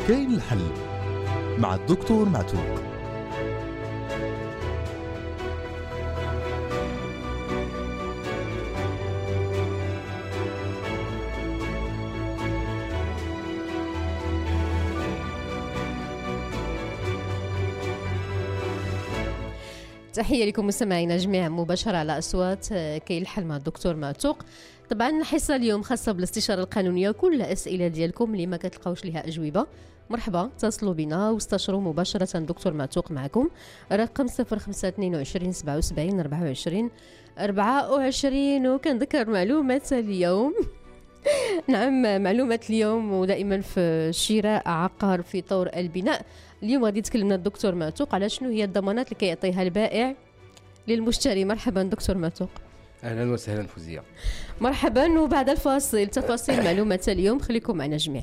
كاين الحل مع الدكتور معتوق. تحية لكم مستمعينا جميعا مباشرة على أصوات كاين الحل مع الدكتور معتوق. طبعا الحصة اليوم خاصة بالاستشارة القانونية، كل الأسئلة ديالكم اللي ما كتلقاوش لها أجوبة مرحبا اتصلوا بنا واستشروا مباشرة دكتور معتوق معكم. رقم 0522 77 24 24. وكنذكر معلومات اليوم نعم معلومات اليوم ودائما في شراء عقار في طور البناء. اليوم غادي يتكلمنا الدكتور معتوق على شنو هي الضمانات اللي كيعطيها البائع للمشتري. مرحبا دكتور معتوق. اهلا وسهلا فوزية. مرحبا. وبعد الفاصل تفاصيل معلومات اليوم، خليكم معنا جميع.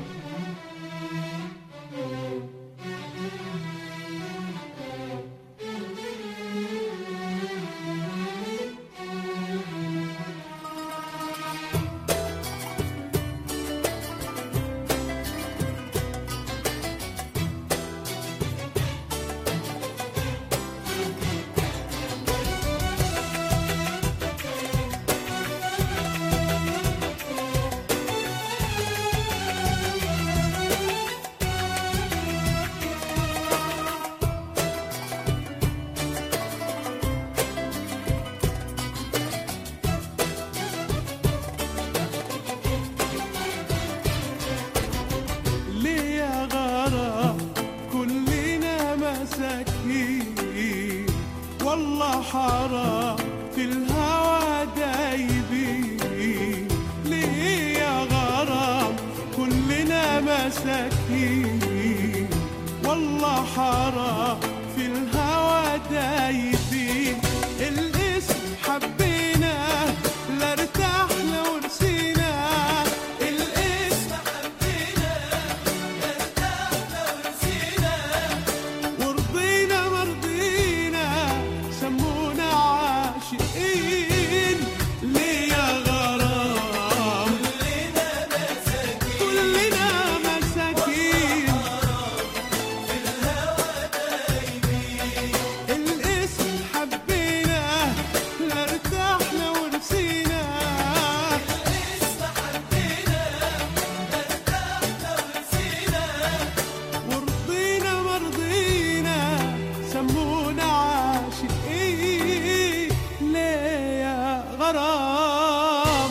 والله حرام في الهوى دايبين، ليه يا غرام كلنا مساكين، والله حرام في الهوى دايبين. الاسم حبيناه لا ارتحنا ورسينا، الاسم حبيناه لا ارتحنا ورسينا، ورضينا مرضينا سمونا عاشقين. ليه يا غرام كلنا مساكين، كلنا مساكين في الهوى دايبين. الاسم حبيناه لا ارتحنا ورسينا، الاسم حبيناه لا ارتحنا ورسينا، ورضينا مرضينا سمونا عاشقين. ليه يا غرام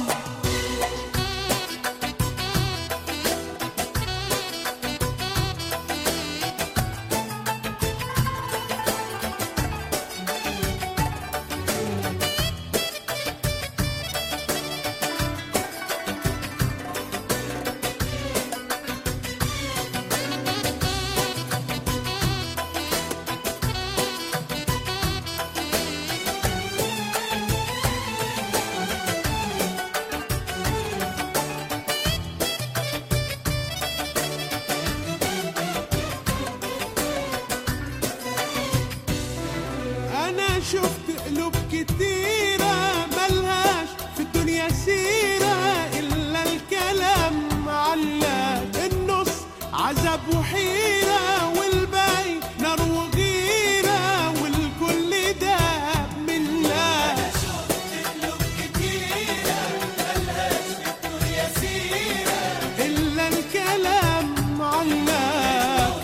أنا شفت قلوب كتيرة ملهاش في الدنيا سيرة إلا الكلام علق النص عذاب وحيرة، والباقي نار وغيرة، والكل ده بالله. أنا شفت قلوب كتيرة ملهاش في الدنيا سيرة إلا الكلام علق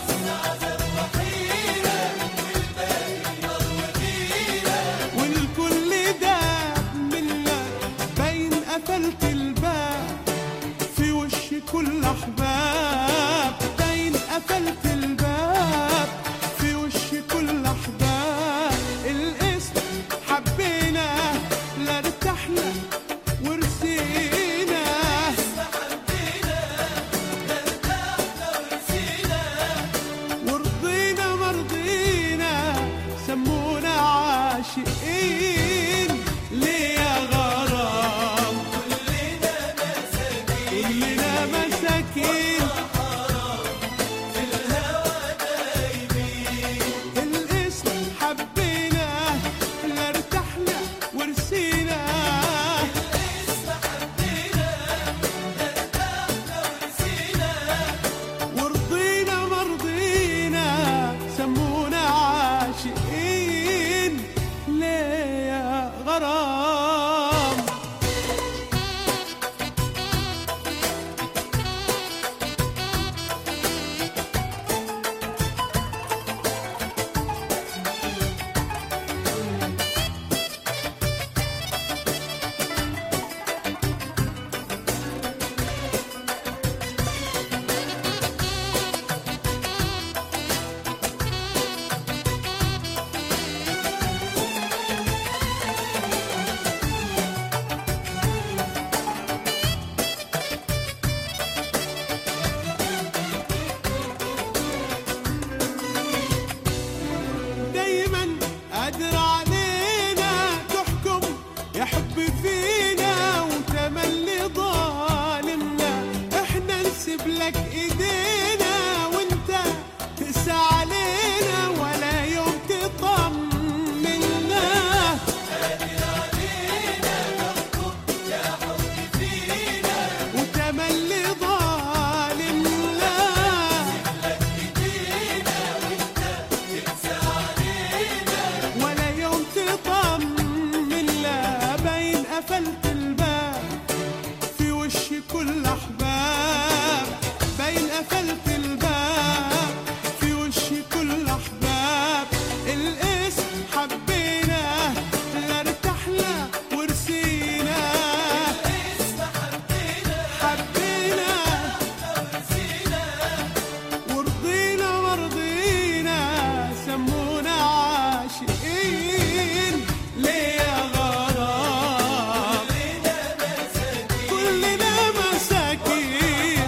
والكل ده منك. باين قفلت الباب في وش كل احباب، باين قفلت الباب في وش كل احباب. الاسم حبينا لا ارتحنا ورسينا، ورضينا مرضينا سمونا عاشقين. ليه يا غرام كلنا مساكين، كلنا مساكين في الهوى دايبين. الاسم حبيناه لا ارتحنا ورسينا، الاسم حبيناه لا ارتحنا ورسينا، ورضينا لك ايدينا وانت تقسى علينا ولا يوم تطمنا. وتملي ظالمنا ولا يوم تطمن. لا باين قفلت الباب في وش كل احباب، باين قفلت الباب في وش كل احباب. الاسم حبينا لا ارتحنا ورسينا، حبينا ورضينا مرضينا، سمونا عاشقين. ليه يا غرام كلنا مساكين،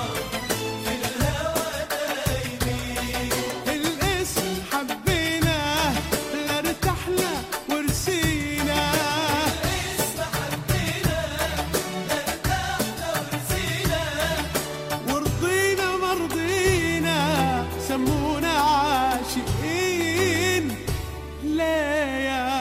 الاسم حبينا لا ارتحنا ورسينا، ورضينا مرضينا، سمونا عاشقين. لا يا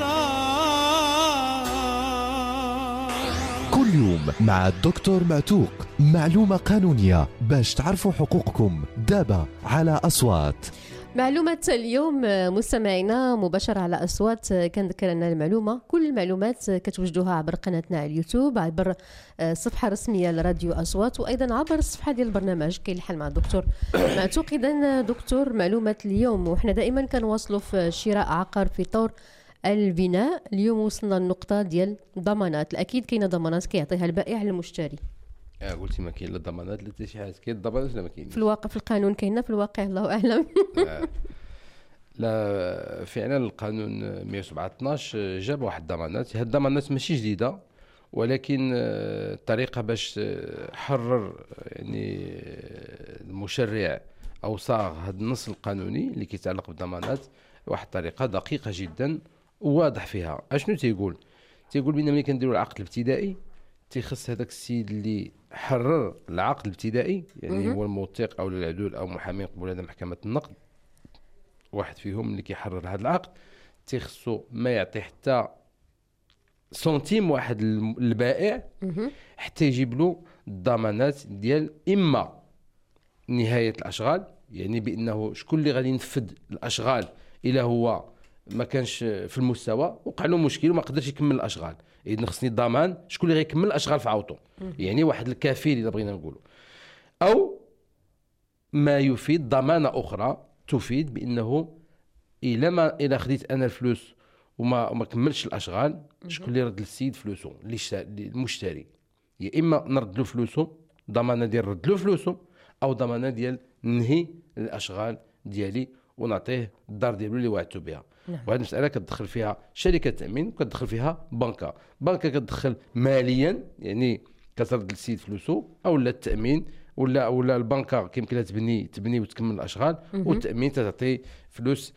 غرام. كل يوم مع الدكتور معتوق معلومة قانونية باش تعرفوا حقوقكم دابا على أصوات. معلومة اليوم مستمعينا مباشرة على أصوات. كنذكر أن المعلومة كل المعلومات كتوجدوها عبر قناتنا على اليوتيوب، عبر الصفحة الرسمية لراديو أصوات، وأيضا عبر الصفحة ديال البرنامج كاين الحل مع الدكتور معتوق. إذن دكتور، معلومة اليوم، وحنا دائما كنواصلوا في شراء عقار في طور البناء. اليوم وصلنا للنقطة ديال الضمانات. الأكيد كاينة ضمانات كيعطيها البائع للمشتري. قلتي ما كاين لا ضمانات لا حتى شي حاجه، كاين الضمانات ولا ما كاينش؟ في الواقع في القانون كاينة، في الواقع الله أعلم. لا فعلا القانون 117 جاب واحد الضمانات. هاد الضمانات ماشي جديده، ولكن الطريقه باش حرر يعني المشرع او صاغ هذا النص القانوني اللي كيتعلق بالضمانات واحد الطريقه دقيقه جدا وواضح فيها. اشنو تيقول بان ملي كنديروا العقد الابتدائي تيخص هذاك السيد اللي حرر العقد الابتدائي، يعني هو الموثق او العدول او محامي قبول هذا محكمه النقد، واحد فيهم اللي كيحرر هذا العقد تيخصو ما يعطي حتى سنتيم واحد للبائع حتى يجيب له الضمانات ديال اما نهايه الاشغال، يعني بانه شكون اللي غادي ينفذ الاشغال الا هو ما كانش في المستوى، وقع له مشكل وما قدرش يكمل الاشغال، اذا خصني الضمان شكون اللي غيكمل الاشغال في عوضه، يعني واحد الكفيل اذا بغينا نقولوا. او ما يفيد ضمانه اخرى تفيد بانه الا خديت انا الفلوس وما كملش الاشغال، شكون اللي يرد للسيد فلوسه المشتري، يا اما نرد له فلوسه ضمانه ديال رد له فلوسه، او ضمانه ديال ننهي الاشغال ديالي ونعطيه الدار ديالو اللي وعدته بها. وهذه المساله كتدخل فيها شركه تامين وكتدخل فيها بنكه كتدخل ماليا، يعني كترد للسيد فلوسه، او لا التامين ولا البنكه كيمكن لها تبني وتكمل الاشغال، والتامين تعطي فلوس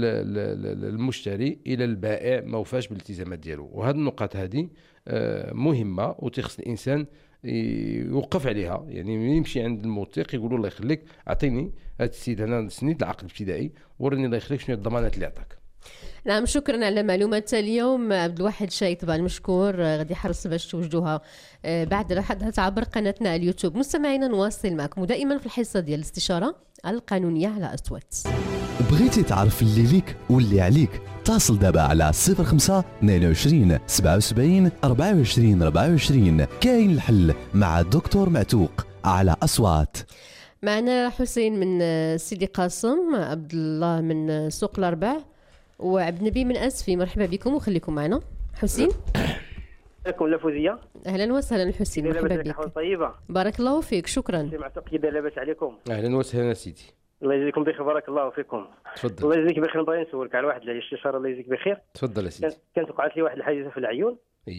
للمشتري الى البائع ما وفاش بالالتزامات ديالو. وهذه النقاط هذه مهمه وتخص الانسان يوقف عليها، يعني يمشي عند الموثق يقول له الله يخليك اعطيني هذا السيد انا سنيت العقد الابتدائي وريني الله يخليك شنو الضمانات اللي عطاك. نعم، شكرا على معلومة اليوم عبد الواحد شاي، طبعا مشكور. غادي يحرص باش توجدوها بعد حدها عبر قناتنا على اليوتيوب. مستمعينا نواصل معكم ودائما في الحصة ديال الاستشارة القانونية على أصوات. بغيتي تعرف اللي ليك واللي عليك؟ اتصل دابا على 05 22 77 24 24. كاين الحل مع الدكتور معتوق على أصوات. معنا حسين من سيدي قاسم، عبد الله من سوق الأربع، وعبد النبي من أسفي. مرحبا بكم وخليكم معنا. حسين عليكم لفوزية. أهلا وسهلا حسين، مرحبا بك. طيبة، بارك الله فيك. شكرا. معتوق كذا لاباس عليكم؟ اهلا وسهلا سيدي، الله يجزيكم بخير، بارك الله فيكم. تفضل. الله يجزيك بخير. نبغي نسولك على واحد الاستشارة. الله يجزيك بخير. تفضل سيدي. كانت وقعت لي واحد الحادثة في العيون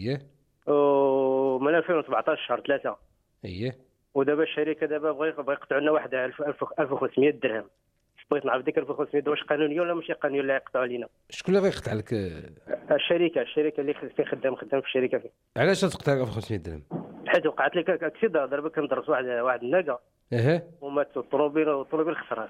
ومن 2017 شهر 3. ودابا الشركة دابا بغا يقطعوا لنا واحد 1500 درهم. بغيت نعرف ديك 1500 واش قانونية ولا ماشي قانونية اللي يقطعوا علينا؟ شكون اللي غيقطع لك؟ الشركة اللي خدام في الشركة فيه. علاش تقطع لك 1500 درهم؟ حيت وقعت لك اكسيدا. دابا كندرس واحد الناقة ومات الطروبيل خسرات.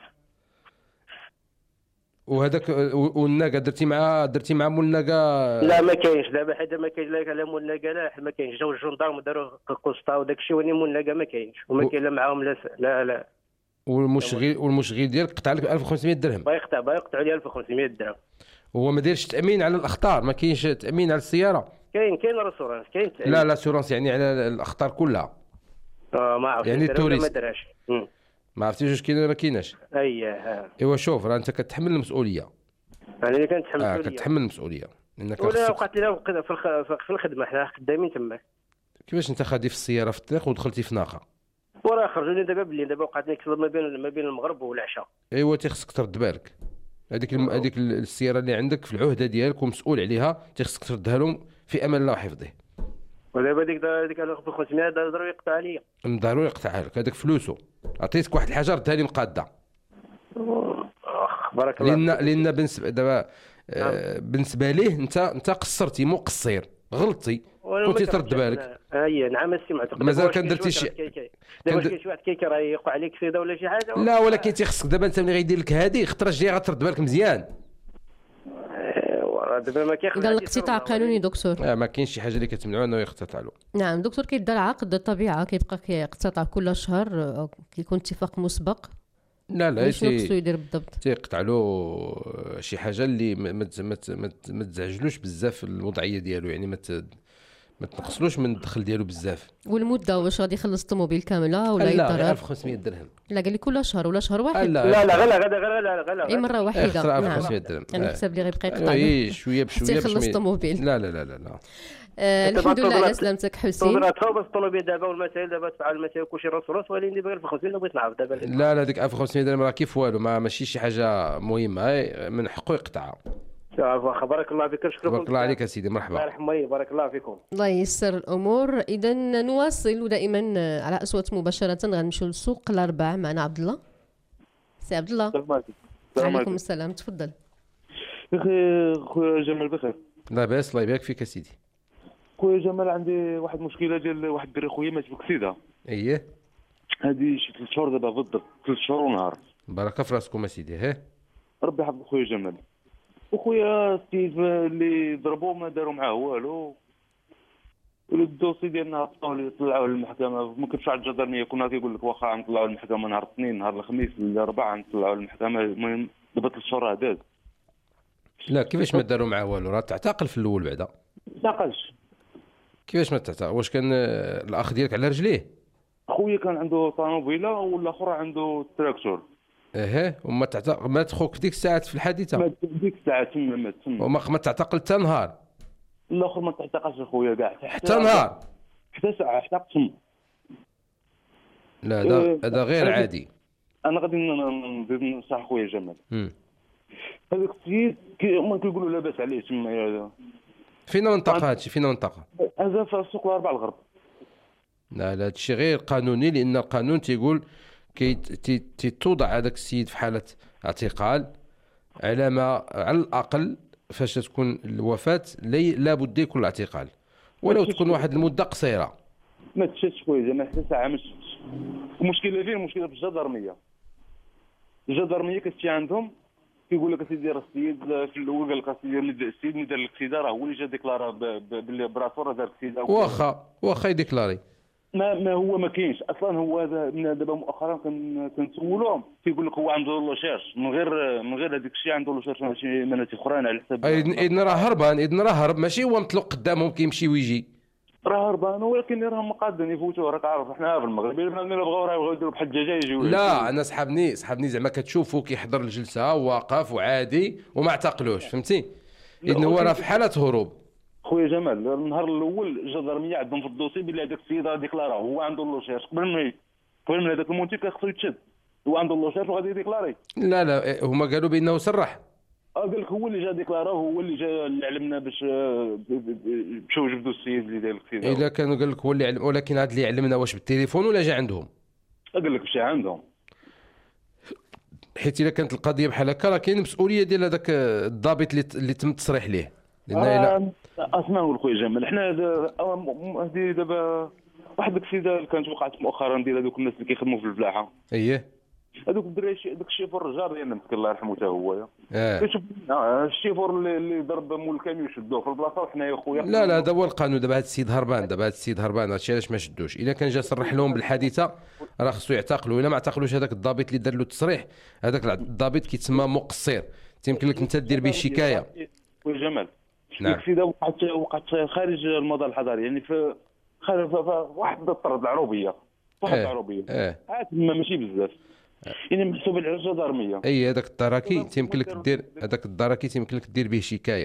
وهذاك والناقه درتي مع مول الناقه؟ لا ما كاينش دابا، حيت ما كاينش لا مول الناقه لا ما كاينش. جاو الجندارم داروا قسطه وداك الشيء، وني مول الناقه ما كاينش وما كاين لا معاهم لا. والمشغل ديالك قطع لك 1500 درهم؟ باغي يقطع لي 1500 درهم. هو ما دايرش تامين على الاخطار؟ ما كاينش تامين على السياره؟ كاين راسورانس، كاين تأمين. لا سورانس يعني على الاخطار كلها. ما عرفتش يعني التوريست ما دراش. ما عرفتيش واش كاين ولا ما كايناش؟ ايوا شوف، راه انت كتحمل المسؤوليه. انا اللي كنتحمل كتحمل المسؤوليه لانك ولا وقعت لنا في الخدمه، حنا خدامين تماك. كيفاش انت خادي في السياره في الطريق ودخلتي في ناقه؟ وراه خرجوا لي دابا بالليل، دابا وقعت لي كسر ما بين المغرب والعشاء. ايوا تيخصك ترد بالك. هذيك السياره اللي عندك في العهده ديالك ومسؤول عليها، تيخصك تردها لهم في امان الله وحفظه. ودابا ديك انا 500 ضروري يقطع عليا. ضروري يقطعها لك، هذاك فلوسه. عطيتك واحد الحاجه ردها لي مقاده. بارك الله. لان بالنسبه ليه انت قصرتي، مو قصير، غلطتي، كنتي ترد بالك. نعم سمعت. مازال كان درتي شي دابا كاين شي واحد راه يوقع عليك كسيده ولا شي حاجه. لا ولكن تيخصك دابا انت ملي غيدير لك هذه خطره جايه غترد بالك مزيان. دابا ما كاين. اذا الاقتطاع قانوني دكتور. ما كاينش شي حاجه اللي كتمنعو انه يقتطع له. نعم دكتور، كيدار عقد الطبيعه كيبقى كيقتطع كل شهر، كيكون اتفاق مسبق. لا شنو خصو يدير بالضبط؟ تيقطع له شي حاجه اللي ما تزعجلوش بزاف الوضعيه ديالو، يعني ما تنقصلوش من الدخل ديالو بزاف. والمده واش غادي يخلص الطوموبيل كامله ولا لا يضرر؟ 1500 درهم. لا قال لي كل شهر ولا شهر واحد. لا غلا اي مره واحده. نعم 1500 درهم. انا حساب لي غيبقى يقطع شويه بشويه يخلص الطوموبيل. لا. الحمد لله على سلامتك حسين. بس الطوموبيل دابا والمسائل دابا تفعل المسائل كلشي راس ولكن دابا 1500 بغيت نعرف دابا. لا ديك 1500 درهم راه كيف والو، ماشي شي حاجه مهمه، من حقه يقطعها. بارك الله فيك. شكرا. بارك الله عليك يا سيدي، مرحبا. الله يرحم بارك الله فيكم. الله ييسر الامور. اذا نواصل ودائما على اصوات مباشره غنمشيو للسوق الاربع. معنا عبد الله. سي عبد الله. وعليكم السلام، تفضل. يا اخي خويا جمال بخير؟ لاباس الله يبارك فيك يا سيدي. خويا جمال عندي واحد المشكله ديال واحد الدري خويا مات بكسيده. اييه هذه شي 3 شهور دابا بالضبط، 3 شهور ونهار. بارك في راسكم اسيدي. ربي يحفظ خويا جمال. وخويا السيد اللي ضربوه ما داروا معاه والو، والدوسي ديالنا هبطوا طلعوه للمحكمه. ما كنتش على الجدرنيه، كنا كيقول لك واخا غنطلعوا للمحكمه نهار الاثنين، نهار الخميس الاربعاء نطلعوا للمحكمه. المهم دابا 3 شهور داز. لا كيفاش ما داروا معاه والو؟ راه تعتقل في الاول بعدا. ما تعقلش. كيفاش ما تعتقل؟ واش كان الاخ ديالك على رجليه؟ خويا كان عنده طوموبيله والاخر عنده تراكتور. وما تعتقل؟ مات خوك في ديك الساعات في الحادثه؟ مات في ديك الساعه تما وما تعتقل حتى نهار؟ الاخر ما تعتقلش خويا كاع حتى نهار، حتى ساعه، حتى قسم. لا هذا غير عادي. انا غادي ننصح خويا جمال. هذاك السيد ما كيقولوا لاباس عليه تما. فين منطقه هادشي؟ فين منطقه؟ هذا في السوق الاربع الغرب. لا هادشي غير قانوني، لان القانون تيقول توضع هذاك السيد في حاله اعتقال على الاقل فاش تكون الوفاه لابد يكون الاعتقال، ولو تكون واحد المده قصيره. ما تشاتش خويا زعما حتى ساعه ما تشاتش. المشكله فين؟ المشكله في الجدرميه كتمشي عندهم كيقول لك اسيدي راه السيد في الاول قال لك اسيدي السيد اللي دار الكسيده راه هو اللي جا ديكلارا باللي براسو راه دار الكسيده. واخا يديكلاري. ما هو ما كاينش اصلا. هو هذا من دابا مؤخرا كنسولوهم كيقول لك هو عنده لو شيرش من غير هذاك الشيء، عنده لو شيرش ماشي مناطق اخرين على حساب. اذن راه هرب، ماشي هو مطلق قدامهم كيمشي ويجي. راه هربان، ولكن راهم قادين يفوتوا. راك عارف حنا في المغرب ملي بغاو راه يبغيو يديروا بحال الدجاجه يجيو. لا انا صحابني زعما كتشوفوا كيحضر الجلسه واقف وعادي وما اعتقلوش، فهمتي؟ اذن هو راه في حاله هروب. خويا جمال النهار الاول الجدرميه عندهم في الدوسي بلي هذاك السيد راه ديكلارا هو عنده لو شيرش قبل من هذاك المونتي خصو يتشد. هو عنده لو شيرش وغادي يديكلاري. لا هما قالوا بانه صرح. قال لك هو اللي جا ديكلارا، هو اللي جا اللي علمنا باش مشاو جبدوا السيد اللي داير الكسيده. الا كانوا قال لك هو اللي علم، ولكن هذا اللي علمنا واش بالتليفون ولا جا عندهم؟ قال لك مشى عندهم. حيت الا كانت القضيه بحال هكا راه كاين مسؤوليه ديال هذاك الضابط اللي تم التصريح ليه. لان اسمعوا خويا جمال، حنا هذه دابا واحد داك السيده اللي كانت وقعت مؤخرا ديال هذوك الناس اللي كيخدموا في الفلاحه. هذوك الدراري داك الشيفور الجار ديالنا مسكين الله يرحمه حتى هو. كتشوف الشيفور اللي ضرب مول الكاميو شدوه في البلاصه وحنايا خويا. لا هذا هو القانون. دابا هذا السيد هربان هادشي علاش ما شدوش. الا كان جا صرح لهم بالحادثه راه خصو يعتقلوا. الا ما اعتقلوش هذاك الضابط اللي دار له التصريح، هذاك الضابط كيتسمى مقصر، تيمكن لك انت دير به شكايه. خويا جمال نعم. السيده وقعت خارج المدار الحضاري، يعني في خارج واحد الطرد العروبيه، واحد العروبيه عاد ماشي بزاف، يعني محسوب على الجدارميه. هذاك الدراكي تيمكن لك دير، هذاك الدراكي تيمكن لك دير به شكايه.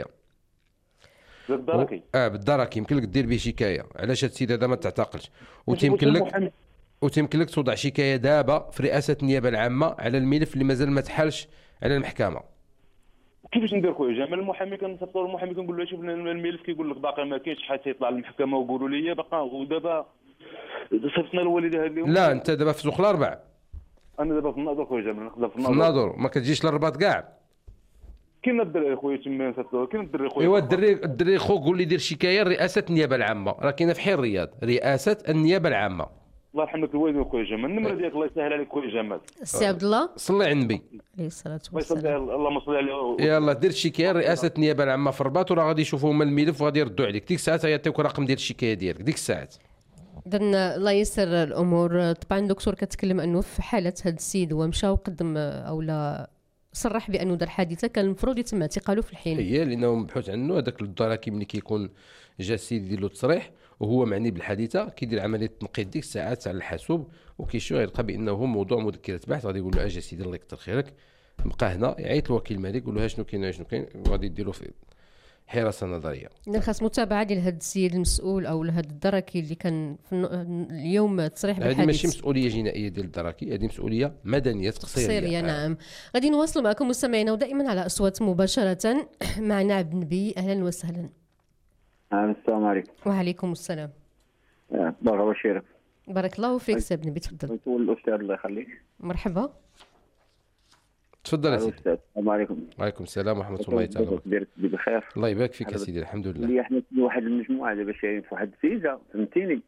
بالدراكي بالدراكي يمكن لك دير به شكايه. علاش هاد السيد هذا ما تعتقلش؟ وتيمكن لك توضع شكايه دابا في رئاسه النيابه العامه على الملف اللي مازال ما تحلش على المحكمه. كيفاش ندير خويا جمال؟ المحامي كنصيفطوا للمحامي كنقول له شوف الملف، كيقول لك باقي ما كاينش حتى يطلع للمحكمه ويقولوا لي باقي. ودابا صيفطنا الوالده هذه اليوم. لا انت دابا في سوق الاربع. انا دابا في الناظور خويا جمال، نخدم في الناظور. ما كتجيش للرباط كاع؟ كاين الدراري خويا تما نصيفطوا، كاين الدراري خويا. ايوا الدري خو قول لي دير شكايه لرئاسه النيابه العامه، راه كاينه في حي الرياض رئاسه النيابه العامه. الله يرحم لك الوالد خويا جمال. النمره ديالك الله يسهل عليك خويا جمال. السي عبد الله صلي على النبي عليه الصلاه والسلام. اللهم صل عليه. يلاه دير شكايه لرئاسه النيابه العامه في الرباط، وراه غادي يشوفوا هما الملف وغادي يردوا عليك. ديك الساعه يعطيوك رقم ديال الشكايه ديالك ديك الساعه. اذا الله ييسر الامور. طبعا الدكتور كتكلم انه في حاله هذا السيد هو مشى وقدم او لا صرح بانه دار حادثه، كان المفروض يتم اعتقاله في الحين. لانه مبحوث عنه. هذاك الدراكي ملي كيكون جا السيد يدير له تصريح وهو معني بالحادثه، كيدير عمليه تنقيط ديك الساعات على الحاسوب، وكيشوف يلقى بانه هو موضوع مذكره بحث. غادي يقول له اجي سيدي الله يكثر خيرك بقى هنا، يعيط الوكيل المالي يقول له شنو كاين وغادي يديروا في حراسه نظريه. اذا خاص متابعه ديال هذا السيد المسؤول او هذا الدراكي اللي كان في اليوم تصريح بالحادث. هذه ماشي مسؤوليه جنائيه ديال الدراكي، هذه مسؤوليه مدنيه تقصيريه. نعم. غادي نواصلوا معكم مستمعينا ودائما على اصوات مباشره معنا عبد النبي. اهلا وسهلا. السلام عليكم. وعليكم السلام. بارك الله فيك. بارك الله فيك سي عبد النبي، تفضل. الاستاذ الله يخليك. مرحبا تفضل يا سيدي. السلام عليكم. وعليكم السلام ورحمه الله تعالى. ديرك بخير. الله يبارك فيك يا سيدي. الحمد لله. اللي احنا واحد المجموعه دابا شايفين في واحد الفيزا، فهمتيني،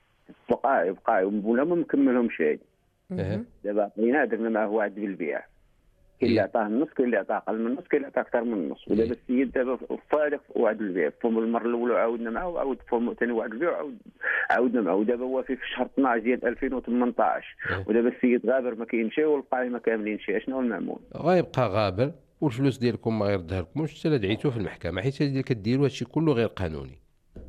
بقاي ولا ما مكملهم شيء. دابا عطينا درنا معاه وعد بالبيع، كاين اللي عطاه النص، كاين اللي عطاه اقل من النص، كاين اللي عطاه اكثر من النص. ودابا السيد دابا فارق وعد البيع. فهم المره الاولى عاودنا معاه، وعاود فهم ثاني وعد البيع، عاودنا معاه. ودابا هو في شهر 12 ديال 2018. ودابا السيد غابر ما كاينش والقائمه كاملين شي. شنو المعمول؟ غيبقى غابر والفلوس ديالكم ما غيردها لكمش حتى لا دعيتوه في المحكمه، حيت هذا اللي كديروا هادشي كله غير قانوني.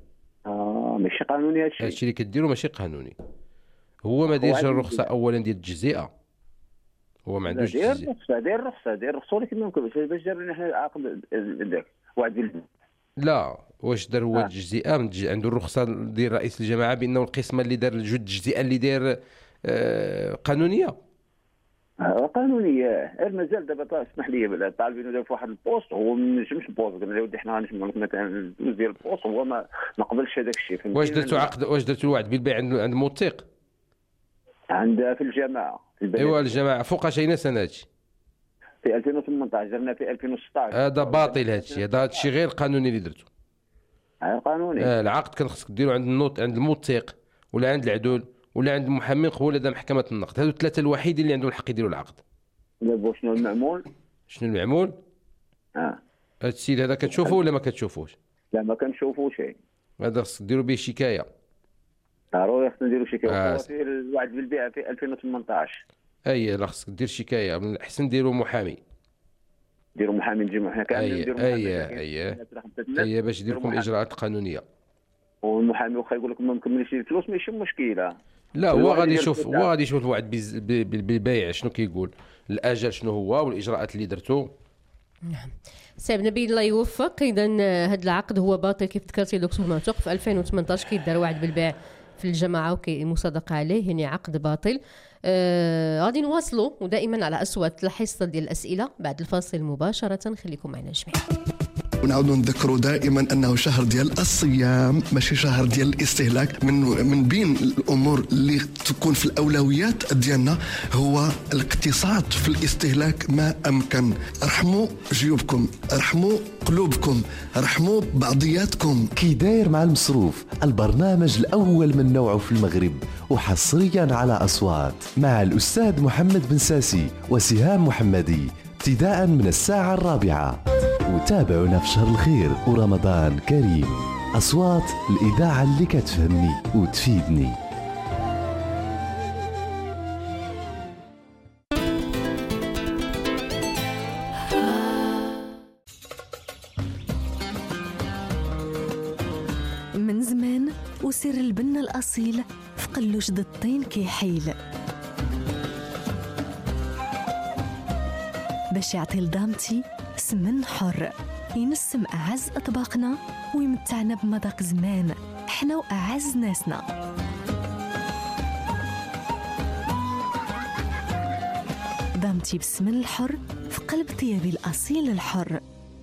ماشي قانوني هادشي اللي كديروا ماشي قانوني. هو ما دايرش الرخصه اولا ديال التجزئه، هو ما عندوش الرخصه. داير الرخصه ولكن ما يمكنش باش دار حنا العقد داك وعد. لا واش دار هو التجزئه؟ عنده الرخصه ديال رئيس الجماعه بانه القسمه اللي دار الجهد التجزئه اللي داير قانونيه. قانونيه. مازال دابا اسمح لي بلا طالبين دابا في واحد البوست، هو ما نجمش البوست. قلنا له ودي حنا غنجمعوا لك مثلا الفلوس ديال البوست، هو ما قبلش هذاك الشيء. واش درتوا عقد؟ واش درتوا الوعد بالبيع عند موثق؟ عندها في الجماعه. ايوا الجماعه فوقاش اين سنه هادشي؟ في 2018 درنا في 2016. هذا باطل هادشي، هذا هادشي غير قانوني اللي درتو. قانوني. العقد كان خصك ديرو عند الموثق ولا عند العدول ولا عند المحامي قبول لدى محكمه النقد. هادو الثلاثه الوحيدين اللي عندهم الحق يديروا العقد. دابا شنو المعمول؟ شنو المعمول؟ هاد السيد هذا كتشوفوه ولا ما كتشوفوش؟ لا ما كنشوفو شيء. هذا خصك ديروا به شكايه. ضروري خصنا نديرو شكايه. في الوعد بالبيع في 2018. لا خصك دير شكايه. من الاحسن ديروا محامي. ديروا محامي نجيبو حنا كاملين نديروا محامي. باش يدير لكم الاجراءات القانونيه. والمحامي واخا يقول لك ما مكملش الفلوس ماشي مشكله. لا هو غادي يشوف الوعد بالبيع شنو كيقول، الاجل شنو هو والاجراءات اللي درتو. نعم سي عبد النبي الله يوفق. اذا هذا العقد هو باطل كيف ذكرتي دكتور معتوق. في 2018 كيدار وعد بالبيع في الجماعه وكيمصادقه عليه، يعني عقد باطل. غادي نواصلوا ودائما على اصوات الحصه ديال الاسئله بعد الفاصل مباشره. خليكم معنا جميعا. ونعاودوا نذكروا دائما انه شهر ديال الصيام ماشي شهر ديال الاستهلاك. من بين الامور اللي تكون في الاولويات ديالنا هو الاقتصاد في الاستهلاك ما امكن. ارحموا جيوبكم، ارحموا قلوبكم، ارحموا بعضياتكم. كي داير مع المصروف، البرنامج الاول من نوعه في المغرب وحصريا على اصوات مع الاستاذ محمد بن ساسي وسهام محمدي ابتداء من الساعة 4. وتابعونا في شهر الخير ورمضان كريم. أصوات الإذاعة اللي كتفهمني وتفيدني. من زمان وسر البنة الأصيل في قلوش ضد الطين كيحيل، باش يعطي لدامتي سمن حر ينسم أعز أطباقنا ويمتعنا بمذاق زمان حنا وأعز ناسنا. دامتي بالسمن الحر في قلب طيابي الأصيل الحر.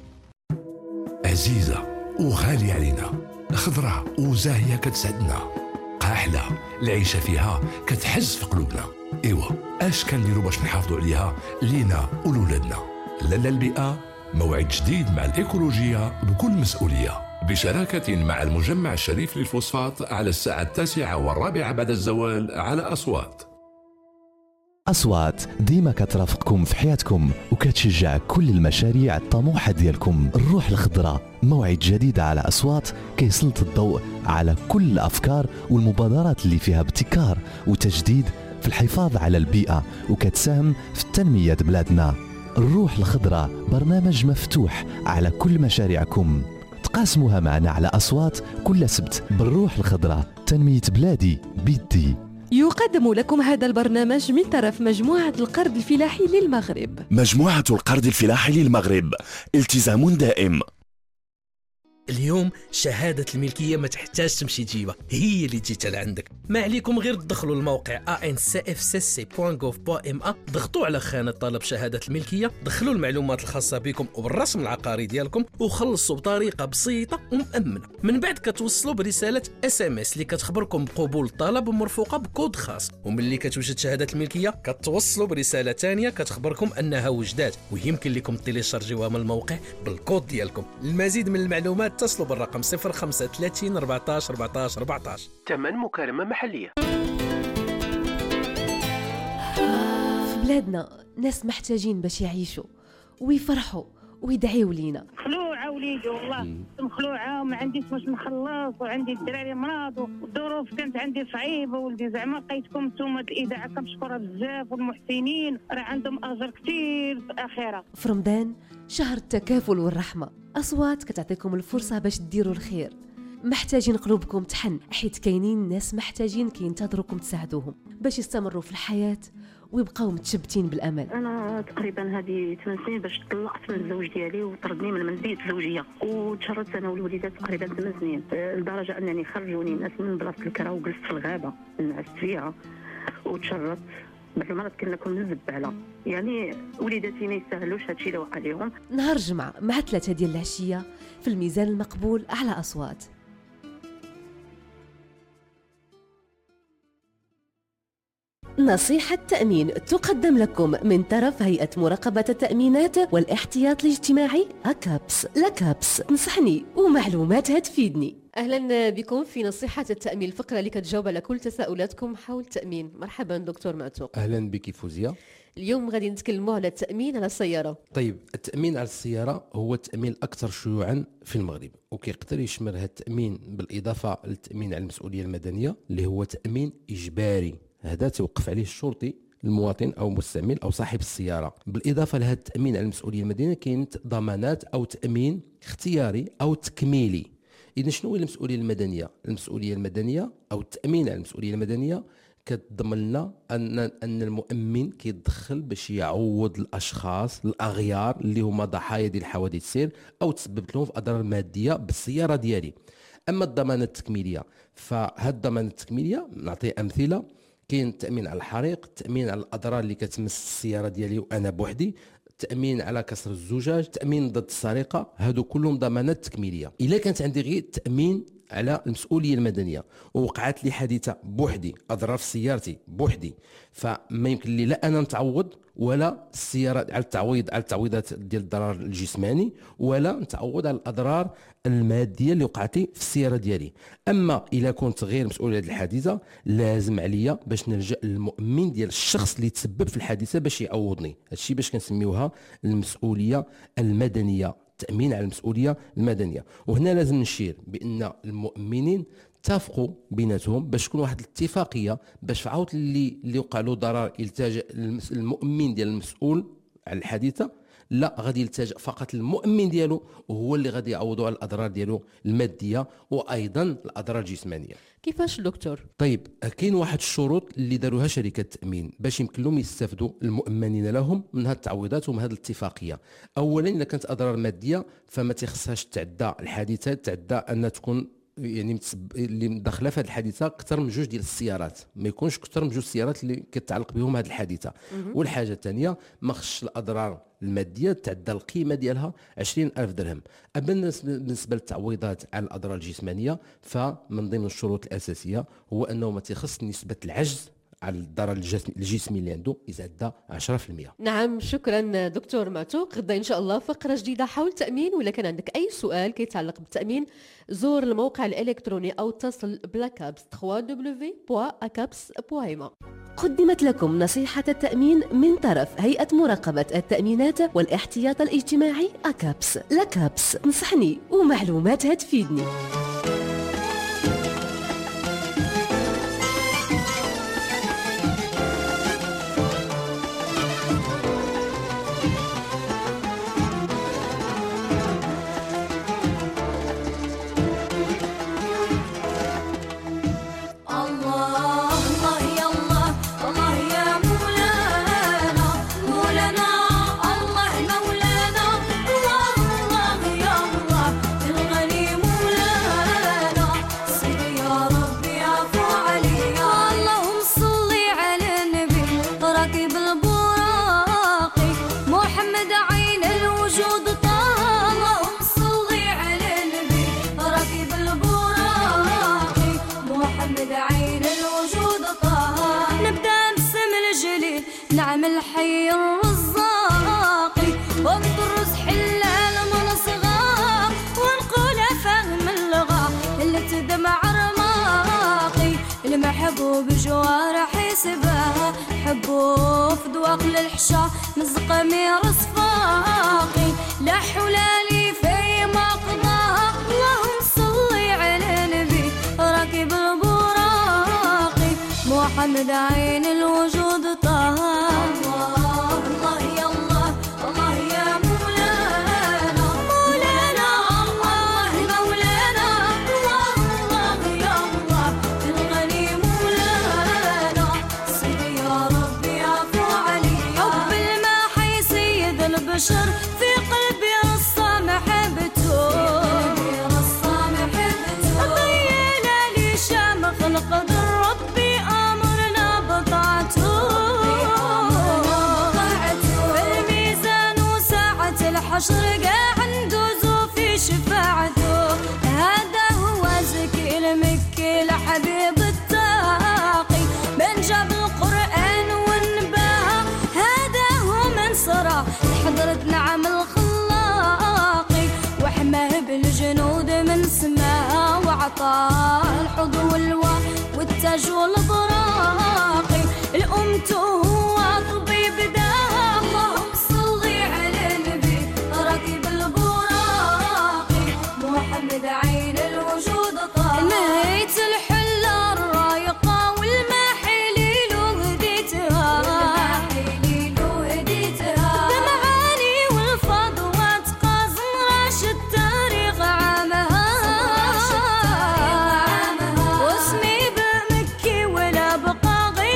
عزيزة وغالية علينا، خضرة وزاهية كتسعدنا، قاحلة العيشة فيها كتحز في قلوبنا. إيوا اش كنديروا باش نحافظوا عليها لينا ولولادنا؟ لالا البيئة موعد جديد مع الإيكولوجية بكل مسؤولية، بشراكة مع المجمع الشريف للفوسفات على الساعة 9:15 بعد الزوال على أصوات. أصوات ديما كترافقكم في حياتكم وكتشجع كل المشاريع الطموحة ديالكم. الروح الخضراء موعد جديد على أصوات كيسلط الضوء على كل الأفكار والمبادرات اللي فيها ابتكار وتجديد في الحفاظ على البيئة وكتساهم في تنمية بلادنا. الروح الخضراء برنامج مفتوح على كل مشاريعكم، تقاسموها معنا على أصوات كل سبت. بالروح الخضراء تنمية بلادي بيدي. يقدم لكم هذا البرنامج من طرف مجموعة القرض الفلاحي للمغرب. مجموعة القرض الفلاحي للمغرب، التزام دائم. اليوم شهادة الملكية ما تحتاج تمشي تجيبها، هي اللي تجي لعندك. ما عليكم غير تدخلوا الموقع ancfcc.gov.ma، ضغطوا على خانة طلب شهادة الملكية، دخلوا المعلومات الخاصة بكم وبالرسم العقاري ديالكم وخلصوا بطريقة بسيطة ومأمنة. من بعد كتوصلوا برسالة SMS اللي كتخبركم بقبول الطلب ومرفوقة بكود خاص، وملي كتوجد شهادة الملكية كتوصلوا برسالة ثانية كتخبركم أنها وجدات ويمكن لكم تيليشارجيوها من الموقع بالكود ديالكم. المزيد من المعلومات اتصلوا بالرقم 0530 14 14 14. ثمن مكالمة محلية. في بلادنا ناس محتاجين باش يعيشوا ويفرحوا ويدعيوا لينا. مخلوعة وليدي والله مخلوعة وما عنديش باش نخلص، وعندي الدراري مرض والظروف كانت عندي صعيبة. ولدي زعما لقيتكم نتوما الإذاعة كنشكرها بزاف، والمحسنين راه عندهم أجر كثير في الآخرة. في رمضان شهر التكافل والرحمة، أصوات كتعطيكم الفرصة باش ديروا الخير. محتاجين قلوبكم تحن، حيت كاينين ناس محتاجين كينتظروكم تساعدوهم باش يستمروا في الحياة ويبقاو متشبتين بالامل. انا تقريبا هذه 8 سنين باش طلقت من الزوج ديالي وطردني من بيت الزوجيه، وتشردت انا والوليدات تقريبا 8 سنين، لدرجه انني خرجوني الناس من بلاصه الكرا وجلست في الغابه نعست فيها وتشردت. بعض المرات كنا نزبالة، يعني وليداتي ما يستاهلوش هادشي اللي وقع لهم. نهار الجمعة مع 3 ديال العشية في الميزان المقبول على أصوات. نصيحة تأمين تقدم لكم من طرف هيئة مراقبة التأمينات والاحتياط الاجتماعي أكابس. لكابس تنصحني ومعلوماتها تفيدني. أهلا بكم في نصيحة التأمين، الفقرة اللي كتجاوب على كل تساؤلاتكم حول التأمين. مرحبا دكتور معتوق. أهلا بك فوزية. اليوم غادي نتكلموا على التأمين على السيارة. طيب، التأمين على السيارة هو التأمين الأكثر شيوعا في المغرب، وكيقدر يشمل هذا التأمين بالإضافة للتأمين على المسؤولية المدنية اللي هو تأمين إجباري، هذا توقف عليه الشرطي المواطن او المستعمل او صاحب السياره. بالاضافه لهذا التامين على المسؤوليه المدنيه كاين ضمانات او تامين اختياري او تكميلي. اذا شنو هي المسؤوليه المدنيه؟ المسؤوليه المدنيه او التامين على المسؤوليه المدنيه كتضمن لنا ان المؤمن كيدخل باش يعوض الاشخاص الاغيار اللي هما ضحايا ديال حوادث السير او تسبب لهم في اضرار ماديه بالسياره ديالي. اما الضمانات التكميليه، فهاد الضمانات التكميليه نعطي امثله. كاين التامين على الحريق، التامين على الاضرار اللي كتمس السياره ديالي وانا بوحدي، التامين على كسر الزجاج، التامين ضد السرقه، هادو كلهم ضمانات تكميليه. الا كانت عندي غير التامين على المسؤوليه المدنيه ووقعت لي حادثه بوحدي، اضرار في سيارتي بوحدي، فما يمكن لي لا انا نتعوض ولا السياره على التعويضات ديال الضرر الجسماني، ولا نتعوض على الاضرار الماديه اللي وقعت لي في السياره ديالي. اما الا كنت غير مسؤول على هذه الحادثه، لازم عليا باش نلجا للمؤمن ديال الشخص اللي تسبب في الحادثه باش يعوضني. هادشي باش كنسميوها المسؤوليه المدنيه، التأمين على المسؤولية المدنية. وهنا لازم نشير بأن المؤمنين اتفقوا بيناتهم باش تكون واحد الاتفاقية باش في عوض اللي وقع له ضرر يلتجئ المؤمن ديال المسؤول على الحادثة، لا غادي يلتجئ فقط المؤمن ديالو وهو اللي غادي يعوضوا على الأضرار ديالو المادية وأيضا الأضرار الجسمانية. كيفاش دكتور؟ طيب كاين واحد الشروط اللي داروها شركة التأمين باش يمكن لهم يستافدوا المؤمنين لهم من هذه التعويضات ومن هذه الاتفاقية. أولا إذا كانت أضرار مادية فما تخصهاش تعدى الحادثة، تعدى أن تكون يعني اللي داخله في هذه الحادثه اكثر من جوج ديال السيارات، ما يكونش اكثر من جوج السيارات اللي كتعلق بهم هذه الحادثه. والحاجه الثانيه ما خصش الاضرار الماديه تعدى القيمه ديالها 20,000 درهم. اما بالنسبه للتعويضات على الاضرار الجسمانيه فمن ضمن الشروط الاساسيه هو انه ما تخص نسبه العجز على الضرر الجسمي اللي عنده يتعدى 10%. نعم، شكرا دكتور معتوق. غدا ان شاء الله فقره جديده حول التامين، ولا كان عندك اي سؤال كيتعلق بالتامين زور الموقع الالكتروني او اتصل بلاكابس www.akaps.ma. قدمت لكم نصيحة التأمين من طرف هيئة مراقبة التأمينات والاحتياط الاجتماعي أكابس. لكابس تنصحني ومعلوماتها تفيدني. نعمل حي الرزاقي وانطرز حلال من صغار ونقول فهم اللغة اللي تدمع رماقي المحبوب جوارح يسبها حبوب في دواق للحشا مزق مير صفاقي لا حلالي في مقضاها اللهم صلي على نبي راكب البراقي محمد عين الوجود طه. بشر في قلبي رصة محبته ضينا لي شامخ القدر ربي أمرنا بطاعته الميزان وساعة الحشر قاع ندوز في شفاعته هذا هو زكي المكي لحبيب التاقي من جاب القرآن والنباهة هذا هو من صرا حضرت نعم الخلاقي وحماه بالجنود من سماها وعطاه الحظ والوا والتاج والبراقي الأمته هو طبيب داها اللهم صلي على النبي راكب البراقي محمد عين الوجود طه نهيت الحلة الرايقة والمحليل وهديتها واسمي بمكي ولا بقى غير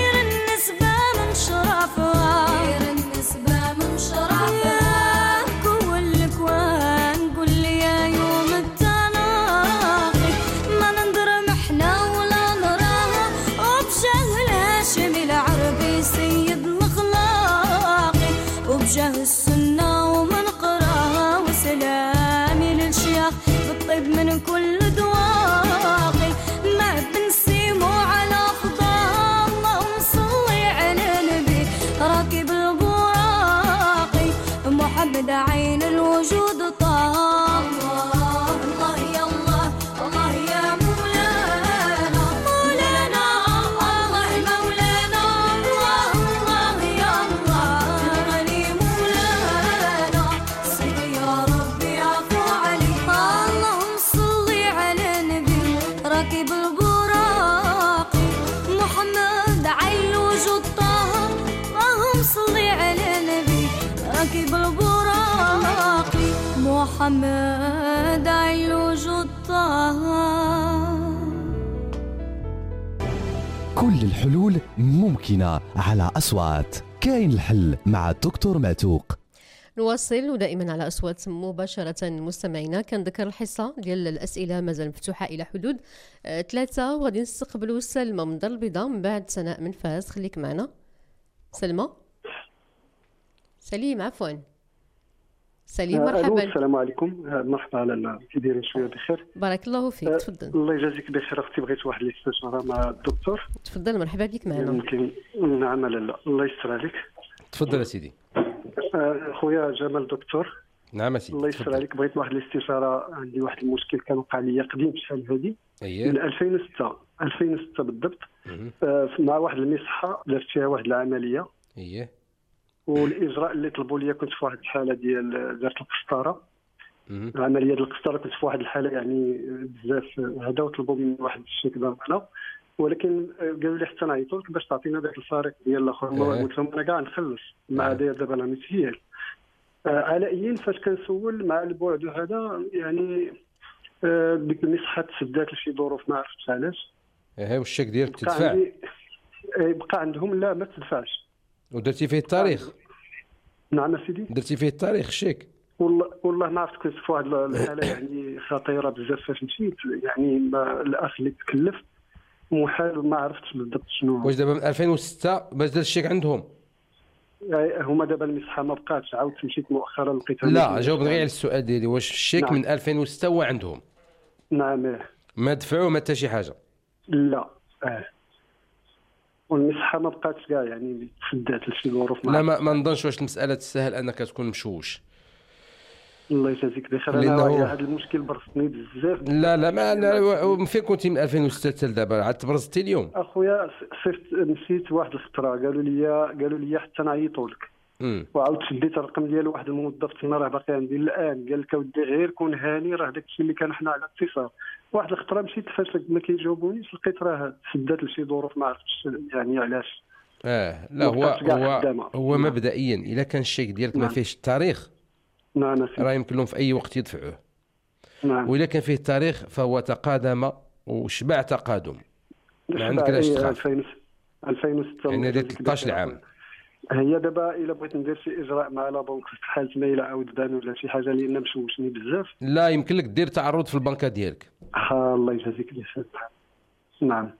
محمد عين الوجود طه. الله الله يا الله الله يا مولانا مولانا الله مولانا الله الله يا الله غني مولانا سيدي يا ربي عفو عليك. اللهم صل على النبي راكب البراق محمد عين الوجود طه. اللهم صل على النبي راكب البراق محمد عين الوجود طه. كل الحلول ممكنة على أصوات. كاين الحل مع الدكتور معتوق. نواصل ودائما على أصوات مباشرة مستمعينا. كنذكر الحصة ديال الأسئلة مازال مفتوحة إلى حدود 3 وغادي نستقبلوا سلمى من دار البيضاء من بعد سناء من فاس. خليك معنا سلمى. سليم عفوا سليم مرحبا. السلام عليكم. مرحبا لاله كي دايرين شويه بخير؟ بارك الله فيك. تفضل. الله يجازيك بخير اختي. بغيت واحد الاستشاره مع الدكتور. تفضل مرحبا بك معنا. ممكن؟ نعم لاله الله يستر عليك. تفضل سيدي. خويا جمال دكتور. نعم سيدي الله يستر عليك. بغيت واحد الاستشاره. عندي واحد المشكل كان وقع لي قديم شحال هذه من 2006 بالضبط. مع واحد المصحه درت فيها واحد العمليه. والاجراء اللي طلبوا لي كنت في واحد الحاله ديال درت القسطره. العمليه ديال القسطره كنت في واحد الحاله يعني بزاف هذا وطلبوا مني واحد الشيك ضامنه. ولكن قالوا لي حتى نعيطوا لك باش تعطينا ذاك الفارق ديال الاخر. قلت لهم انا كاع نخلص مع دابا انا متهيأ. على ايين فاش كنسول مع البعد هذا يعني ديك المصحه تسدات لشي ظروف ما عرفتش علاش. والشيك ديالك تدفع؟ بقى عندهم لا ما تدفعش. ودرتي فيه التاريخ؟ نعم سيدي. درتي فيه التاريخ الشيك؟ والله ما عرفت. كنت في واحد الحاله يعني خطيره بزاف فاش مشيت يعني الاخ اللي تكلف محال ما عرفتش بالضبط شنو. واش دابا من 2006 مازال الشيك عندهم؟ هما دابا المسحه ما بقاتش. عاودت مشيت مؤخرا لقيتها. لا جاوبني غير على السؤال ديالي. واش الشيك نعم. من 2006 هو عندهم؟ نعم. ما دفعوه ما حتى شي حاجه؟ لا. والمسحه ما بقاتش كاع يعني تسدات لشي ظروف. لا ما نظنش واش المساله تسهل انك تكون مشوش. الله يجازيك بخير. انا هذا المشكل برصني بزاف. لا ما فين كنتي من 2006 حتى لدابا عاد تبرزتي اليوم؟ اخويا صيفط نسيت واحد الخطره. قالوا لي حتى نعيطوا لك. وعاودت شديت الرقم ديال واحد الموظف تما راه باقي عندي الان. قال لك اودي غير كون هاني راه داكشي اللي كان حنا على اتصال. واحد الخطره مشيت فاش ما كيجاوبونيش لقيت راه تسدات لشي ظروف ما عرفتش يعني علاش. لا هو مبدئيا الا كان الشيك ديالك ما فيهش التاريخ نعم راه يمكن لهم في اي وقت يدفعوه. نعم. واذا كان فيه التاريخ فهو تقادم وشبع تقادم. ما عندك علاش تخاف. 2006 يعني هذه 13 عام. هي دابا الا بغيت ندير شي اجراء مع لا بنك في حاله ما الا عاود بان ولا شي حاجه لان مشوشني بزاف. لا يمكن لك دير تعرض في البنكه ديالك. الله يجازيك بخير. نعم.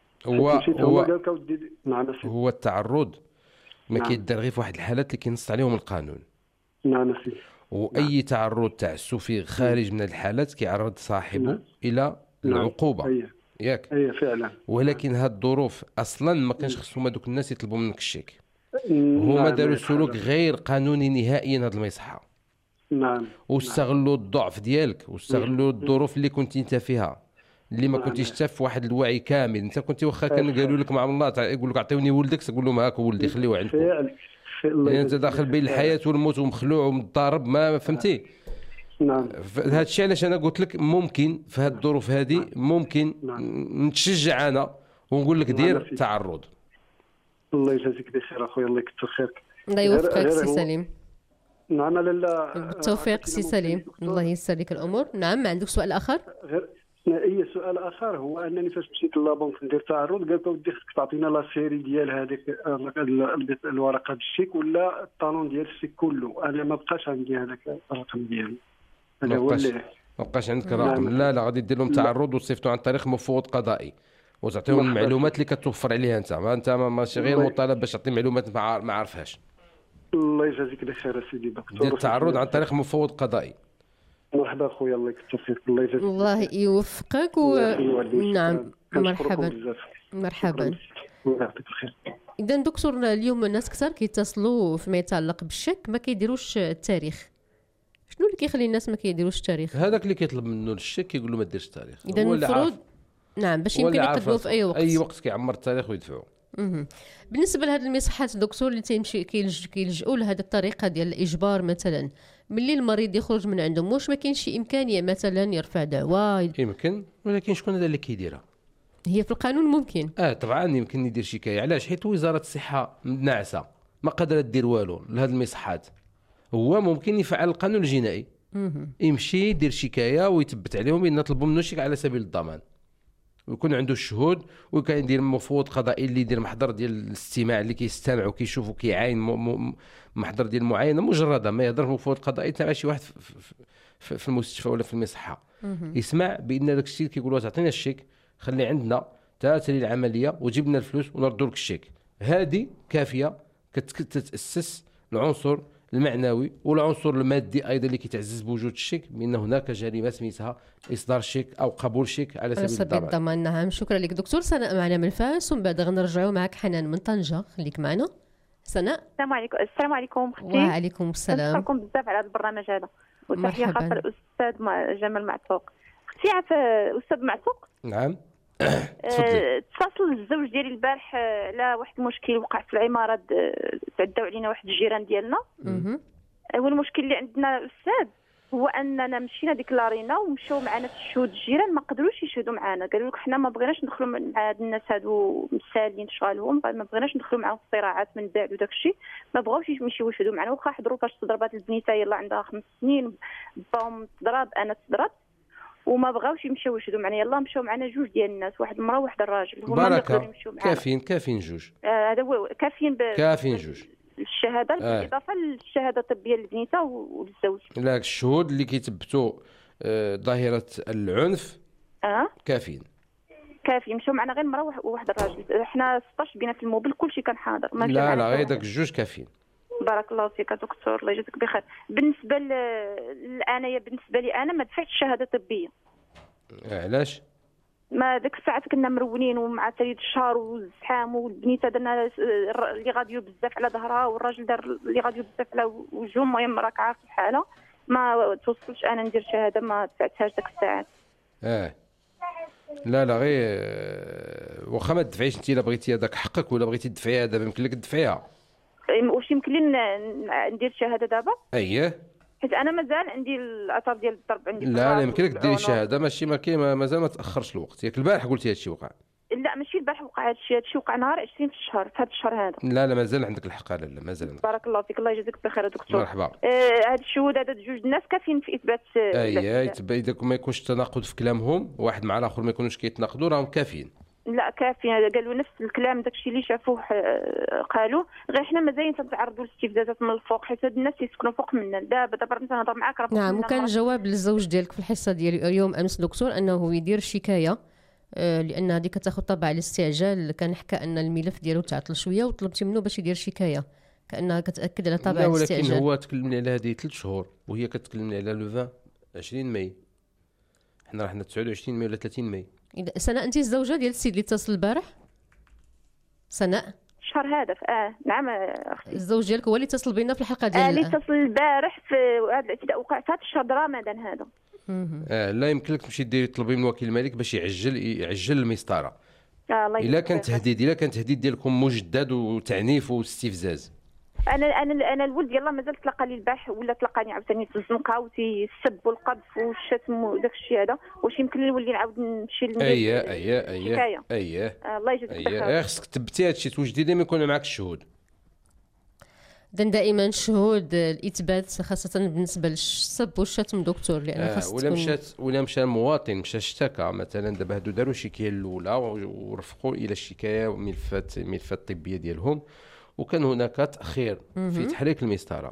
هو التعرض ما كيدار غير في واحد الحالات اللي كينص عليهم القانون. نعم سيدي. واي تعرض تعسفي خارج من الحالات كيعرض صاحبه الى العقوبه. ياك فعلا. ولكن هاد الظروف اصلا ما كانش خصهم هذوك الناس يطلبوا منك الشيك. هما داروا سلوك غير قانوني نهائيا. هذا ما يصحى. نعم. واستغلوا الضعف ديالك واستغلوا الظروف اللي كنت انت فيها اللي ما كنتيش حتى في واحد الوعي كامل. انت كنتي واخا كان قالوا لك مع الله يقول لك عطيوني ولدك تقول لهم هاك ولدي خليه عندكم. يعني انت داخل بين الحياه والموت ومخلوع ومضارب ما فهمتي. نعم. هذا الشيء علاش انا قلت لك ممكن في هذه الظروف هذه ممكن نتشجع انا ونقول لك دير تعرض. الله يجازيك بخير اخويا. الله يكثر خيرك. الله يوفقك سي سليم. نعم لاله بالتوفيق سي سليم. الله ييسر لك الامور. نعم. ما عندك سؤال اخر؟ اي سؤال اخر هو انني فاش مشيت لابونك ندير تعرض قالت ودي خصك تعطينا لا سيري ديال هذيك الورقه الشيك ولا الطالون ديال الشيك كله. انا ما بقاش عندي هذاك الرقم ديالي. هذا هو اللي ما بقاش عندك الرقم. لا غادي دير لهم تعرض وتصيفطوا عن طريق مفوض قضائي وتعطيهم المعلومات اللي كتوفر عليها انت ماشي غير مطالب باش تعطي معلومات ما عارفهاش. الله يجازيك بخير سيدي دكتور. دير التعرض عن طريق مفوض قضائي. مرحبا خويا. الله يكثر فيك. الله يجازيك. الله يوفقك نعم مرحبا. اذا دكتور اليوم الناس كثر كيتصلوا فيما يتعلق بالشك ما كيديروش التاريخ. شنو اللي كيخلي الناس ما كيديروش التاريخ؟ هذاك اللي كيطلب منه الشيك كيقول له ما ديرش التاريخ. اذا المفروض نعم باش يمكن يقدموا في اي وقت كيعمر التاريخ ويدفعوا. بالنسبه لهاد المصحات الدكتور اللي تيمشي كيلجؤوا لهذه الطريقه ديال الاجبار مثلا ملي المريض يخرج من عندهم، واش ما كاينش شي امكانيه مثلا يرفع دعوى؟ يمكن، ولكن شكون هذا اللي كيديرها؟ هي في القانون ممكن طبعا يمكن يدير شكايه. علاش؟ حيت وزاره الصحه ناعسه ما قادره دير والو لهاد المصحات. هو ممكن يفعل القانون الجنائي، يمشي يدير شكايه ويثبت عليهم ان طلبوا منه شيك على سبيل الضمان، ويكون عنده الشهود، وكان يدير مفوض قضائي اللي يدير محضر ديال الاستماع اللي كيستمع وكيشوف وكيعاين محضر ديال المعاينه مجرده، ما يهضر مفوض قضائي تاع شي واحد في المستشفى ولا في المصحه. يسمع بان داك الشيء كيقولوا تعطينا الشيك، خلي عندنا تاتري العمليه وجيب لنا الفلوس ونردوا لك الشيك. هذه كافيه كتاسس العنصر المعنوي والعنصر المادي ايضا اللي كيتعزز بوجود الشيك، بان هناك جريمه سميتها اصدار شيك او قبول شيك على سبيل الضمان. نعم، شكرا لك دكتور. سناء معنا من فاس، ومن بعد غنرجعوا معك حنان من طنجه. خليك معنا سناء. السلام عليكم. السلام عليكم اختي. وعليكم السلام. نشكركم بزاف على هذا البرنامج هذا، وتحيه خاصه الاستاذ جمال معتوق. اختي عارف الاستاذ معتوق؟ نعم. اتصل الزوج ديالي البارح على واحد المشكل وقع في العماره، تعداو علينا واحد الجيران ديالنا. والمشكل اللي عندنا الاستاذ هو اننا مشينا ديك لارينا ومشاو معنا في الشهود الجيران، ما قدروش يشهدوا معنا. قالوا لك حنا ما بغيناش ندخلوا مع هاد الناس هادو مسالين شغالهم، ما بغيناش ندخلوا معاهم في الصراعات من بعد وداك الشيء، ما بغاوش يمشيو يشهدوا معنا. واخا حضروا فاش تضربات البنيته يلا عندها 5 سنين، باهم تضرب، انا تضربت، وما بغاوش يمشيو يشهدوا معنا. يلا مشاو معنا جوج ديال الناس، واحد المراه وواحد الراجل، هما اللي يقدروا يمشيو معنا. كافيين جوج. هذا هو كافيين جوج الشهاده بالاضافه للشهاده الطبيه للبنيته والزوج. لا الشهود اللي كيثبتوا ظاهره العنف كافيين مشاو معنا غير المراه وواحد الراجل. حنا 16 بينا في الموبيل كلشي كان حاضر. لا غير داك الجوج كافيين. بارك الله فيك دكتور، الله يجزيك بخير. بالنسبه لي انا ما دفعتش شهاده طبيه. علاش؟ ما ديك الساعات كنا مرونين ومع تريد الشهر والزحام، والبنيته درنا اللي غاديو بزاف على ظهرها، والراجل دار اللي غاديو بزاف على وجههم. المهم راك عارف الحاله، ما توصلش انا ندير شهاده، ما دفعتهاش ديك الساعات. لا غير واخا ما تدفعيش انت، الا بغيتي هذاك حقك ولا بغيتي تدفعيها دابا يمكن لك تدفعيها. واش يمكن لي ندير شهاده دابا؟ حيت انا مازال عندي الاثر ديال الضرب عندي. لا يمكن لك ديري شهاده، ماشي ما كاين، مازال ما تاخرش الوقت. ياك البارح قلتي هذا الشيء وقع؟ لا ماشي البارح وقع هذا الشيء وقع نهار 20 في الشهر، في هذا الشهر هذا. لا مازال عندك الحق. لا مازال عندك. بارك الله فيك، الله يجزيك بخير دكتور. مرحبا. هاد الشهود هذا جوج الناس كافيين في اثبات. اذا ما يكونش تناقض في كلامهم، واحد مع الاخر ما يكونوش كيتناقضوا، راهم كافيين. لا كافيين، قالوا نفس الكلام، داكشي اللي شافوه قالوا. غير حنا مازال تنتعرضوا لاستفزازات من الفوق، حيت هاد الناس يسكنوا فوق منا. دابا نهضر معاك راه. نعم، وكان الجواب للزوج ديالك في الحصه ديال اليوم امس دكتور انه يدير شكايه، لان هذه كتاخذ طبع الاستعجال. كان حكى ان الملف ديالو تعطل شويه وطلبتي منه باش يدير شكايه، كانها كتاكد على طبع الاستعجال. ولكن هو تكلمني على هذه 3 شهور وهي كتكلمني على لو 20 ماي. حنا راحنا 29 ماي ولا 30 ماي. سناء انت الزوجه ديال السيد اللي اتصل البارح؟ سناء الشهر هذا نعم اختي. الزوج ديالك هو اللي اتصل بينا في الحلقه ديال اللي اتصل البارح في هذا الاعتداء وقع في هذا الشهر رمضان هذا. لا يمكن لك تمشي ديري طلبي من وكيل الملك باش يعجل المسطره. الا كان تهديد ديالكم مجدد وتعنيف واستفزاز. انا الولد يلاه مازال تلقى لي البارح ولا تلقاني عاوتاني في الزنقه وتيسب والقذف والشتم وداك الشيء هذا. واش يمكن لي نولي نعاود نمشي الله يجزيك بخير. خصك تثبتي هذا الشيء، توجدي ديما يكون معك الشهود. دائما الشهود الاثبات خاصه بالنسبه للسب والشتم دكتور، لان ولا مشى المواطن مشى اشتكى مثلا. دابا هادو داروا شكايه الاولى ورفقوا الى الشكايه وملفات الطبيه ديالهم، وكان هناك تاخير في تحريك المسطره،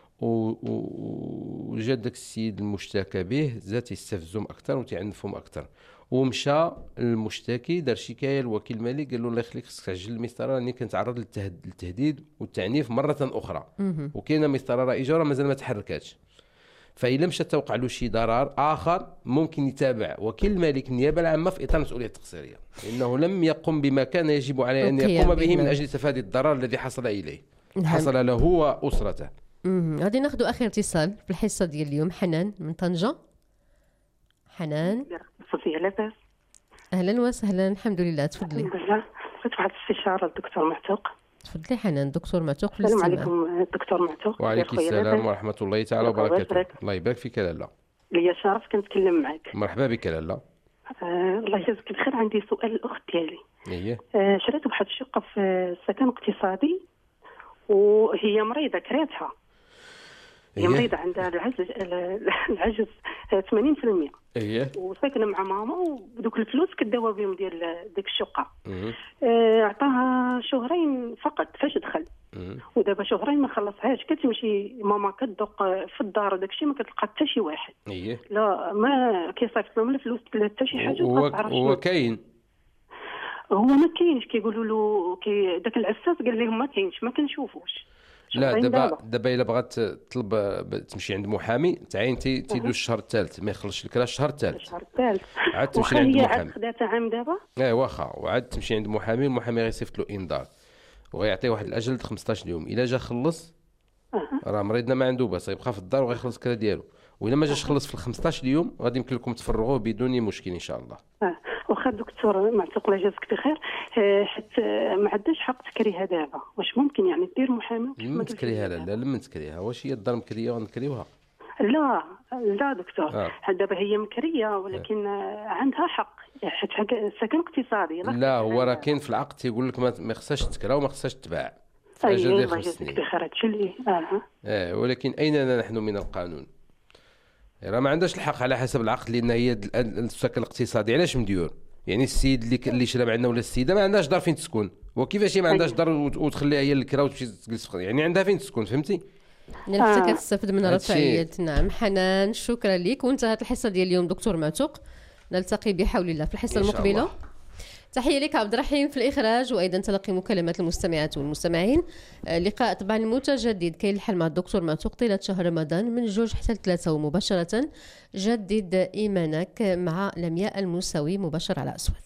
وجا داك السيد المشتكى به زاد يستفزهم اكثر وتعنفهم اكثر، ومشى المشتكي دار شكايه لوكيل الملك، قال له الله يخليك خصك تعجل المسطره راني كنتعرض للتهديد والتعنيف مره اخرى، وكاينه مسطره رائجه مازال ما تحركاتش. فإلا مشى توقع له شي ضرر آخر ممكن يتابع وكيل الملك النيابة العامة في إطار المسؤولية التقصيرية، لأنه لم يقم بما كان يجب عليه أن يقوم به من أجل تفادي الضرر الذي حصل إليه، حصل له وأسرته. غادي ناخذوا اخر اتصال في الحصه ديال اليوم. حنان من طنجه. حنان صوفيا لاباس؟ اهلا وسهلا. الحمد لله، تفضلي. الحمد لله. بغيت واحد الاستشاره الدكتور معتوق. تفضلي حنان. دكتور معتوق في السلام الاستماع. عليكم دكتور معتوق. وعليكم السلام ورحمه الله تعالى وبركاته. الله يبارك فيك لاله. ليا شرف كنتكلم معك. مرحبا بك لاله. الله يجازيك الخير. عندي سؤال الاخت ديالي. اييه. شريت واحد الشقه في سكن اقتصادي وهي مريضه كرهتها. هي مريضه عندها العجز 80%. اييه. وساكنه مع ماما ودوك الفلوس كداوها بهم ديال ديك الشقه. عطاها شهرين فقط فاش دخل. ودابا شهرين ما خلصهاش. كتمشي ماما كتدق في الدار وداك الشيء ما كتلقى حتى شي واحد. اييه. لا ما كيصيفط لهم الفلوس لا حتى شي حاجه. هو كاين؟ هو ما كاينش. كيقولوا له داك العساس قال لهم ما كاينش ما كنشوفوش. لا دابا الا بغات تطلب تمشي عند محامي تعين تيدوز الشهر الثالث ما يخلصش لك الشهر الثالث. عاد تمشي عند محامي. عاد خداتها عام دابا. واخا وعاد تمشي عند محامي. المحامي غيصيفط له انذار وغيعطيه واحد الاجل 15 يوم. الا جا خلص راه مريضنا ما عنده باس غيبقى في الدار وغيخلص الكرا ديالو. والا ما جاش خلص في 15 يوم غادي يمكن لكم تفرغوه بدون مشكل ان شاء الله. واخا الدكتور معتوق الله يجازيك بخير. حيت ما عندهاش حق تكريها دابا. واش ممكن يعني دير محامي؟ لما تكريها لا لما تكريها واش هي الدار مكريه ونكريوها؟ لا دكتور. دابا هي مكريه ولكن عندها حق حيت سكن اقتصادي. لا هو راه كاين في العقد تيقول لك ما خصهاش تكرا وما خصهاش تباع في اجل ديال 5 سنين. هادشي اللي ولكن اين نحن من القانون؟ راه ما عندهاش الحق على حسب العقد لان هي السكن الاقتصادي. علاش مديور؟ يعني السيد اللي شرا عندنا ولا السيده ما عندهاش دار فين تسكن. وكيفاش هي ما عندهاش دار وتخليها هي الكرا وتمشي تجلس يعني عندها فين تسكن؟ فهمتي؟ نفسك كتستافد من رفاهية. نعم حنان شكرا لك. وانتهت الحصه ديال اليوم دكتور معتوق. نلتقي بحول الله في الحصه المقبله. تحية لك عبد الرحيم في الإخراج وأيضا تلقي مكالمات المستمعات والمستمعين. لقاء طبعا متجدد كي الحل مع الدكتور معتوق طيلة شهر رمضان من 2 حتى 3 ومباشرة. جدد إيمانك مع لمياء الموسوي مباشر على أصوات.